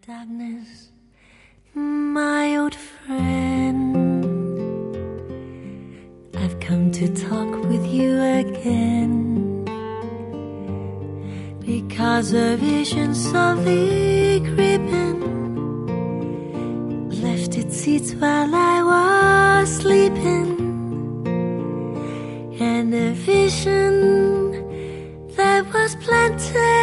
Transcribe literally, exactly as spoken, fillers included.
darkness, my old friend, I've come to talk with you again, because a vision softly creeping left its seeds while I was sleeping, and a vision that was planted